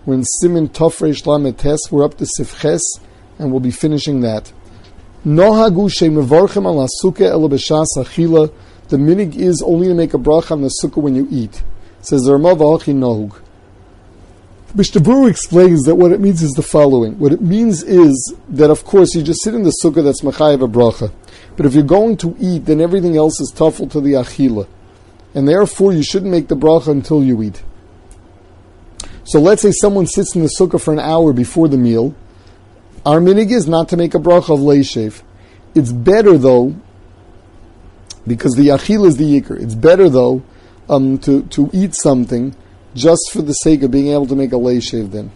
We're in Siman Tov Reish Lamed Tes. We're up to Sifches, and we'll be finishing that. Nohagu she'mevorchem al hasukkah elo b'shas achila. The minig is only to make a bracha on the sukkah when you eat. It says the Rama v'achi nohug. Mishnah Berurah explains that what it means is the following. What it means is that, of course, you just sit in the sukkah that's mechayev a bracha. But if you're going to eat, then everything else is tafel to the achila. And therefore, you shouldn't make the bracha until you eat. So let's say someone sits in the sukkah for an hour before the meal. Our minig is not to make a bracha of leishev. It's better, though, because the achila is the yikr. It's better, though, to eat something just for the sake of being able to make a leishev then.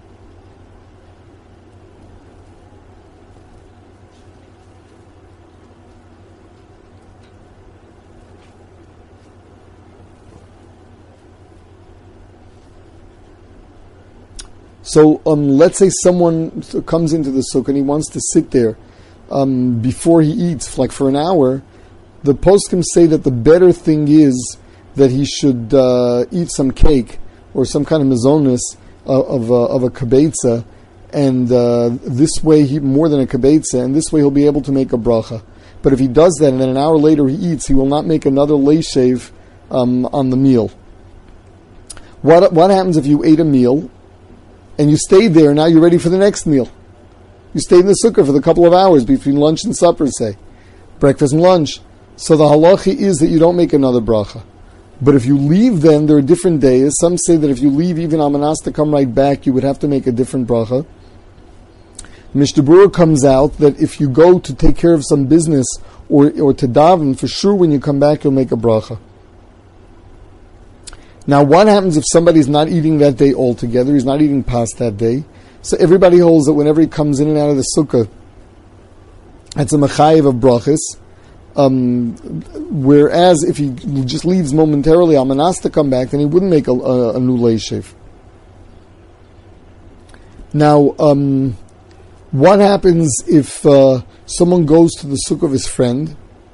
So let's say someone comes into the sukkah and he wants to sit there before he eats, like for an hour. The poskim say that the better thing is that he should eat some cake or some kind of mazonis of a kibetza, and this way more than a kibetza, and this way he'll be able to make a bracha. But if he does that and then an hour later he eats, he will not make another leishev on the meal. What happens if you ate a meal and you stayed there, and now you're ready for the next meal? You stayed in the sukkah for the couple of hours between lunch and supper, say. Breakfast and lunch. So the halacha is that you don't make another bracha. But if you leave then, there are different days. Some say that if you leave even Amanas to come right back, you would have to make a different bracha. Mishnah Berurah comes out that if you go to take care of some business or to daven, for sure when you come back you'll make a bracha. Now, what happens if somebody's not eating that day altogether? He's not eating past that day. So everybody holds that whenever he comes in and out of the sukkah, it's a mechayev of brachis. Whereas if he just leaves momentarily, Amanas to come back, then he wouldn't make a new leishev. Now, what happens if someone goes to the sukkah of his friend?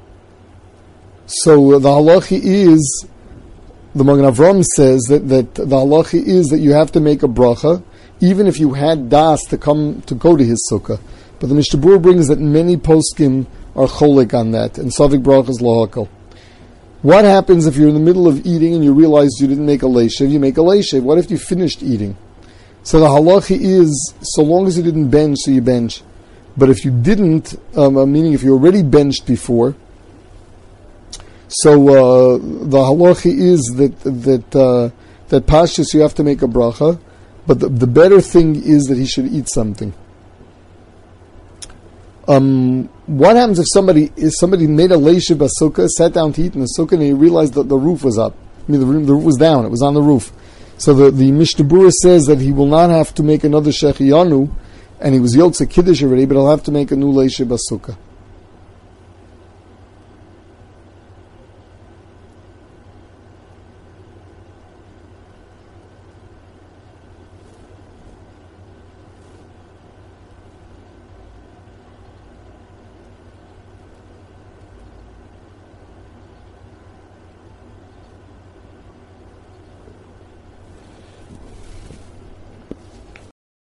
So the halacha is, the Magen Avraham says that the halacha is that you have to make a bracha, even if you had das to go to his sukkah. But the Mishnah Berurah brings that many poskim are cholik on that, and savik brachas lahakal. What happens if you're in the middle of eating and you realize you didn't make a leishev? You make a leishev. What if you finished eating? So the halacha is, so long as you didn't bench, so you bench. But if you didn't, meaning if you already benched before, so the halacha is that pashtus you have to make a bracha, but the better thing is that he should eat something. What happens if somebody made a leishev basukah, sat down to eat in the sukkah, and he realized that the roof was up? I mean, the roof was down; it was on the roof. So the Mishnah Berurah says that he will not have to make another shechiyanu, and he was yotze kiddush already, but he'll have to make a new leishev basukah.